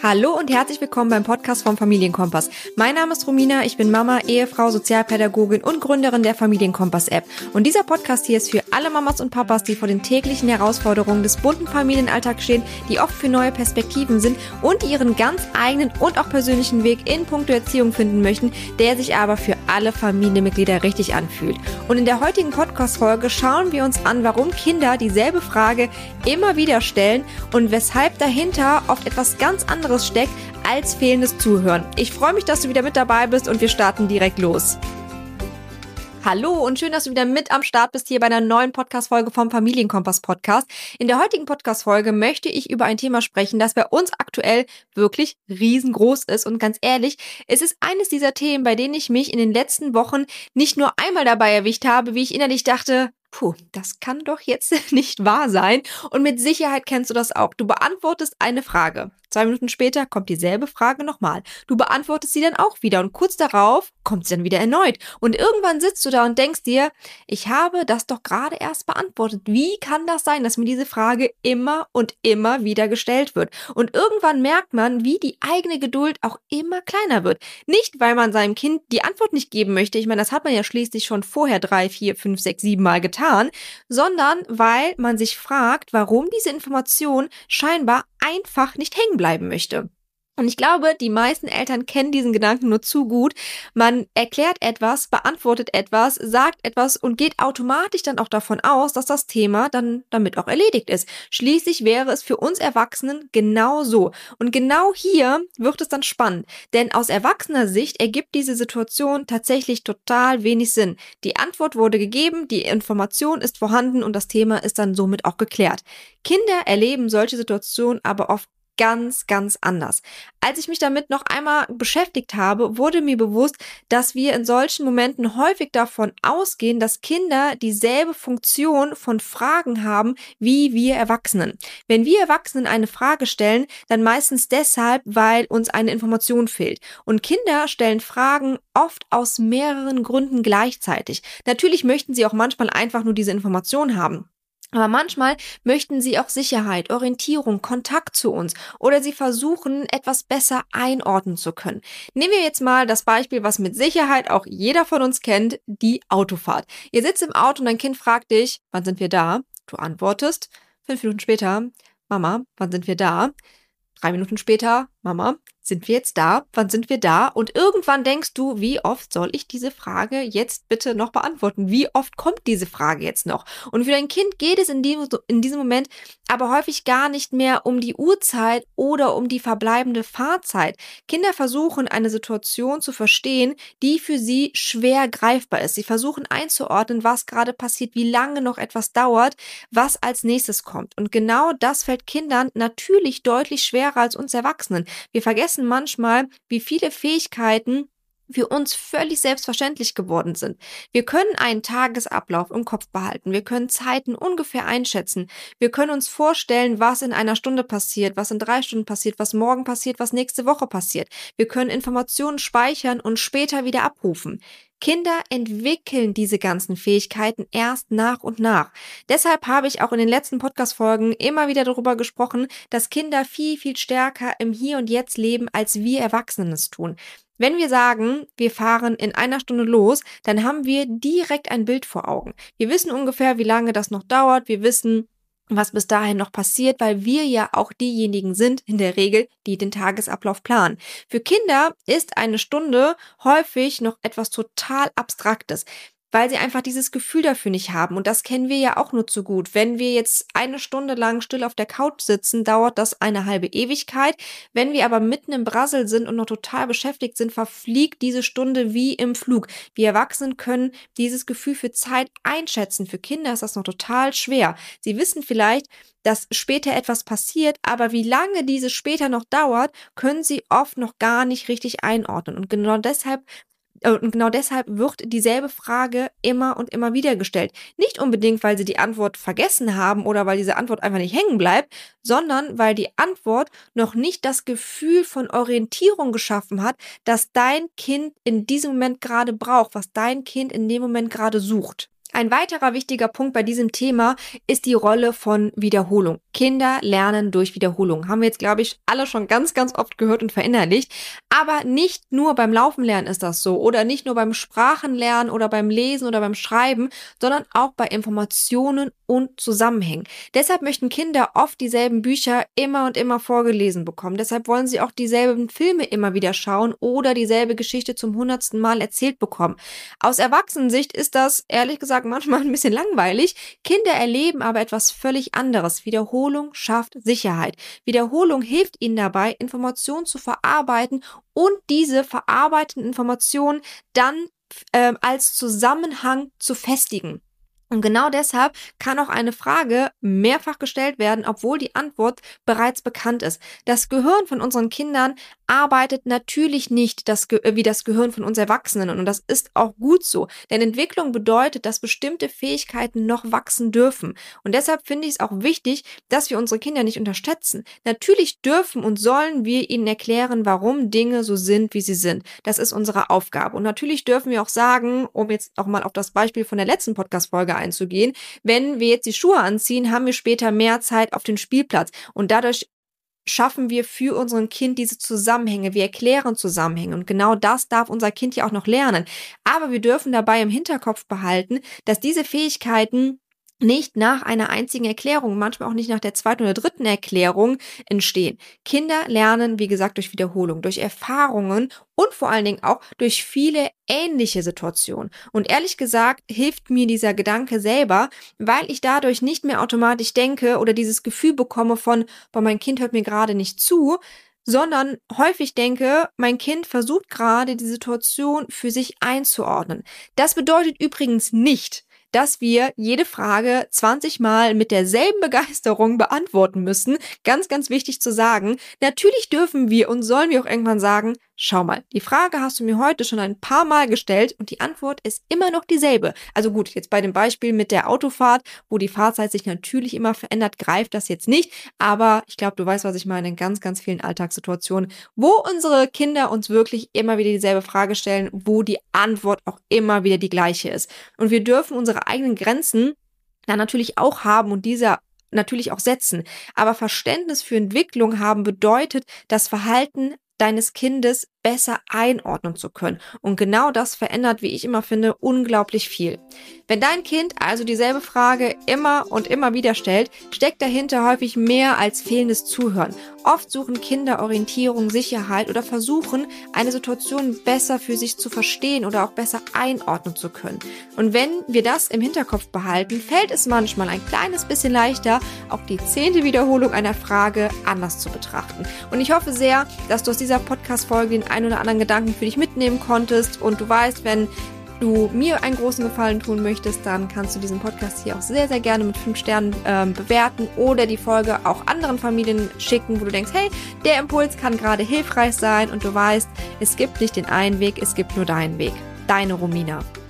Hallo und herzlich willkommen beim Podcast vom Familienkompass. Mein Name ist Romina, ich bin Mama, Ehefrau, Sozialpädagogin und Gründerin der Familienkompass-App. Und dieser Podcast hier ist für alle Mamas und Papas, die vor den täglichen Herausforderungen des bunten Familienalltags stehen, die oft für neue Perspektiven sind und die ihren ganz eigenen und auch persönlichen Weg in puncto Erziehung finden möchten, der sich aber für alle Familienmitglieder richtig anfühlt. Und in der heutigen Podcast-Folge schauen wir uns an, warum Kinder dieselbe Frage immer wieder stellen und weshalb dahinter oft etwas ganz anderes steckt als fehlendes Zuhören. Ich freue mich, dass du wieder mit dabei bist und wir starten direkt los. Hallo und schön, dass du wieder mit am Start bist hier bei einer neuen Podcast-Folge vom Familienkompass-Podcast. In der heutigen Podcast-Folge möchte ich über ein Thema sprechen, das bei uns aktuell wirklich riesengroß ist. Und ganz ehrlich, es ist eines dieser Themen, bei denen ich mich in den letzten Wochen nicht nur einmal dabei erwischt habe, wie ich innerlich dachte, das kann doch jetzt nicht wahr sein. Und mit Sicherheit kennst du das auch. Du beantwortest eine Frage. 2 Minuten später kommt dieselbe Frage nochmal. Du beantwortest sie dann auch wieder und kurz darauf kommt sie dann wieder erneut. Und irgendwann sitzt du da und denkst dir, ich habe das doch gerade erst beantwortet. Wie kann das sein, dass mir diese Frage immer und immer wieder gestellt wird? Und irgendwann merkt man, wie die eigene Geduld auch immer kleiner wird. Nicht, weil man seinem Kind die Antwort nicht geben möchte. Ich meine, das hat man ja schließlich schon vorher 3, 4, 5, 6, 7 Mal getan, sondern weil man sich fragt, warum diese Information scheinbar einfach nicht hängen bleiben möchte. Und ich glaube, die meisten Eltern kennen diesen Gedanken nur zu gut. Man erklärt etwas, beantwortet etwas, sagt etwas und geht automatisch dann auch davon aus, dass das Thema dann damit auch erledigt ist. Schließlich wäre es für uns Erwachsenen genau so. Und genau hier wird es dann spannend. Denn aus erwachsener Sicht ergibt diese Situation tatsächlich total wenig Sinn. Die Antwort wurde gegeben, die Information ist vorhanden und das Thema ist dann somit auch geklärt. Kinder erleben solche Situationen aber oft ganz, ganz anders. Als ich mich damit noch einmal beschäftigt habe, wurde mir bewusst, dass wir in solchen Momenten häufig davon ausgehen, dass Kinder dieselbe Funktion von Fragen haben wie wir Erwachsenen. Wenn wir Erwachsenen eine Frage stellen, dann meistens deshalb, weil uns eine Information fehlt. Und Kinder stellen Fragen oft aus mehreren Gründen gleichzeitig. Natürlich möchten sie auch manchmal einfach nur diese Information haben. Aber manchmal möchten sie auch Sicherheit, Orientierung, Kontakt zu uns oder sie versuchen, etwas besser einordnen zu können. Nehmen wir jetzt mal das Beispiel, was mit Sicherheit auch jeder von uns kennt, die Autofahrt. Ihr sitzt im Auto und dein Kind fragt dich, wann sind wir da? Du antwortest, 5 Minuten später, Mama, wann sind wir da? 3 Minuten später, Mama, sind wir jetzt da? Wann sind wir da? Und irgendwann denkst du, wie oft soll ich diese Frage jetzt bitte noch beantworten? Wie oft kommt diese Frage jetzt noch? Und für dein Kind geht es in diesem Moment aber häufig gar nicht mehr um die Uhrzeit oder um die verbleibende Fahrzeit. Kinder versuchen, eine Situation zu verstehen, die für sie schwer greifbar ist. Sie versuchen einzuordnen, was gerade passiert, wie lange noch etwas dauert, was als nächstes kommt. Und genau das fällt Kindern natürlich deutlich schwerer als uns Erwachsenen. Wir vergessen manchmal, wie viele Fähigkeiten für uns völlig selbstverständlich geworden sind. Wir können einen Tagesablauf im Kopf behalten. Wir können Zeiten ungefähr einschätzen. Wir können uns vorstellen, was in einer Stunde passiert, was in 3 Stunden passiert, was morgen passiert, was nächste Woche passiert. Wir können Informationen speichern und später wieder abrufen. Kinder entwickeln diese ganzen Fähigkeiten erst nach und nach. Deshalb habe ich auch in den letzten Podcast-Folgen immer wieder darüber gesprochen, dass Kinder viel, viel stärker im Hier und Jetzt leben, als wir Erwachsenen es tun. Wenn wir sagen, wir fahren in 1 Stunde los, dann haben wir direkt ein Bild vor Augen. Wir wissen ungefähr, wie lange das noch dauert. Wir wissen, was bis dahin noch passiert, weil wir ja auch diejenigen sind, in der Regel, die den Tagesablauf planen. Für Kinder ist 1 Stunde häufig noch etwas total Abstraktes, weil sie einfach dieses Gefühl dafür nicht haben. Und das kennen wir ja auch nur zu gut. Wenn wir jetzt 1 Stunde lang still auf der Couch sitzen, dauert das eine halbe Ewigkeit. Wenn wir aber mitten im Brassel sind und noch total beschäftigt sind, verfliegt diese Stunde wie im Flug. Wir Erwachsenen können dieses Gefühl für Zeit einschätzen. Für Kinder ist das noch total schwer. Sie wissen vielleicht, dass später etwas passiert, aber wie lange dieses später noch dauert, können sie oft noch gar nicht richtig einordnen. Und genau deshalb wird dieselbe Frage immer und immer wieder gestellt. Nicht unbedingt, weil sie die Antwort vergessen haben oder weil diese Antwort einfach nicht hängen bleibt, sondern weil die Antwort noch nicht das Gefühl von Orientierung geschaffen hat, das dein Kind in diesem Moment gerade braucht, was dein Kind in dem Moment gerade sucht. Ein weiterer wichtiger Punkt bei diesem Thema ist die Rolle von Wiederholung. Kinder lernen durch Wiederholung. Haben wir jetzt, glaube ich, alle schon ganz, ganz oft gehört und verinnerlicht. Aber nicht nur beim Laufen lernen ist das so oder nicht nur beim Sprachenlernen oder beim Lesen oder beim Schreiben, sondern auch bei Informationen und Zusammenhängen. Deshalb möchten Kinder oft dieselben Bücher immer und immer vorgelesen bekommen. Deshalb wollen sie auch dieselben Filme immer wieder schauen oder dieselbe Geschichte zum 100. Mal erzählt bekommen. Aus Erwachsenensicht ist das, ehrlich gesagt, manchmal ein bisschen langweilig. Kinder erleben aber etwas völlig anderes. Wiederholung schafft Sicherheit. Wiederholung hilft ihnen dabei, Informationen zu verarbeiten und diese verarbeiteten Informationen dann als Zusammenhang zu festigen. Und genau deshalb kann auch eine Frage mehrfach gestellt werden, obwohl die Antwort bereits bekannt ist. Das Gehirn von unseren Kindern arbeitet natürlich nicht wie das Gehirn von uns Erwachsenen. Und das ist auch gut so. Denn Entwicklung bedeutet, dass bestimmte Fähigkeiten noch wachsen dürfen. Und deshalb finde ich es auch wichtig, dass wir unsere Kinder nicht unterschätzen. Natürlich dürfen und sollen wir ihnen erklären, warum Dinge so sind, wie sie sind. Das ist unsere Aufgabe. Und natürlich dürfen wir auch sagen, um jetzt auch mal auf das Beispiel von der letzten Podcast-Folge einzugehen, wenn wir jetzt die Schuhe anziehen, haben wir später mehr Zeit auf dem Spielplatz und dadurch schaffen wir für unseren Kind diese Zusammenhänge, wir erklären Zusammenhänge und genau das darf unser Kind ja auch noch lernen. Aber wir dürfen dabei im Hinterkopf behalten, dass diese Fähigkeiten nicht nach einer einzigen Erklärung, manchmal auch nicht nach der zweiten oder dritten Erklärung entstehen. Kinder lernen, wie gesagt, durch Wiederholung, durch Erfahrungen und vor allen Dingen auch durch viele ähnliche Situationen. Und ehrlich gesagt hilft mir dieser Gedanke selber, weil ich dadurch nicht mehr automatisch denke oder dieses Gefühl bekomme von, boah, mein Kind hört mir gerade nicht zu, sondern häufig denke, mein Kind versucht gerade die Situation für sich einzuordnen. Das bedeutet übrigens nicht, dass wir jede Frage 20 Mal mit derselben Begeisterung beantworten müssen. Ganz, ganz wichtig zu sagen. Natürlich dürfen wir und sollen wir auch irgendwann sagen, schau mal, die Frage hast du mir heute schon ein paar Mal gestellt und die Antwort ist immer noch dieselbe. Also gut, jetzt bei dem Beispiel mit der Autofahrt, wo die Fahrzeit sich natürlich immer verändert, greift das jetzt nicht. Aber ich glaube, du weißt, was ich meine, in ganz, ganz vielen Alltagssituationen, wo unsere Kinder uns wirklich immer wieder dieselbe Frage stellen, wo die Antwort auch immer wieder die gleiche ist. Und wir dürfen unsere eigenen Grenzen dann natürlich auch haben und diese natürlich auch setzen. Aber Verständnis für Entwicklung haben bedeutet, das Verhalten deines Kindes besser einordnen zu können. Und genau das verändert, wie ich immer finde, unglaublich viel. Wenn dein Kind also dieselbe Frage immer und immer wieder stellt, steckt dahinter häufig mehr als fehlendes Zuhören. Oft suchen Kinder Orientierung, Sicherheit oder versuchen, eine Situation besser für sich zu verstehen oder auch besser einordnen zu können. Und wenn wir das im Hinterkopf behalten, fällt es manchmal ein kleines bisschen leichter, auch die 10. Wiederholung einer Frage anders zu betrachten. Und ich hoffe sehr, dass du aus dieser Podcast-Folge den einen oder anderen Gedanken für dich mitnehmen konntest und du weißt, wenn du mir einen großen Gefallen tun möchtest, dann kannst du diesen Podcast hier auch sehr, sehr gerne mit 5 Sternen bewerten oder die Folge auch anderen Familien schicken, wo du denkst, hey, der Impuls kann gerade hilfreich sein und du weißt, es gibt nicht den einen Weg, es gibt nur deinen Weg. Deine Romina.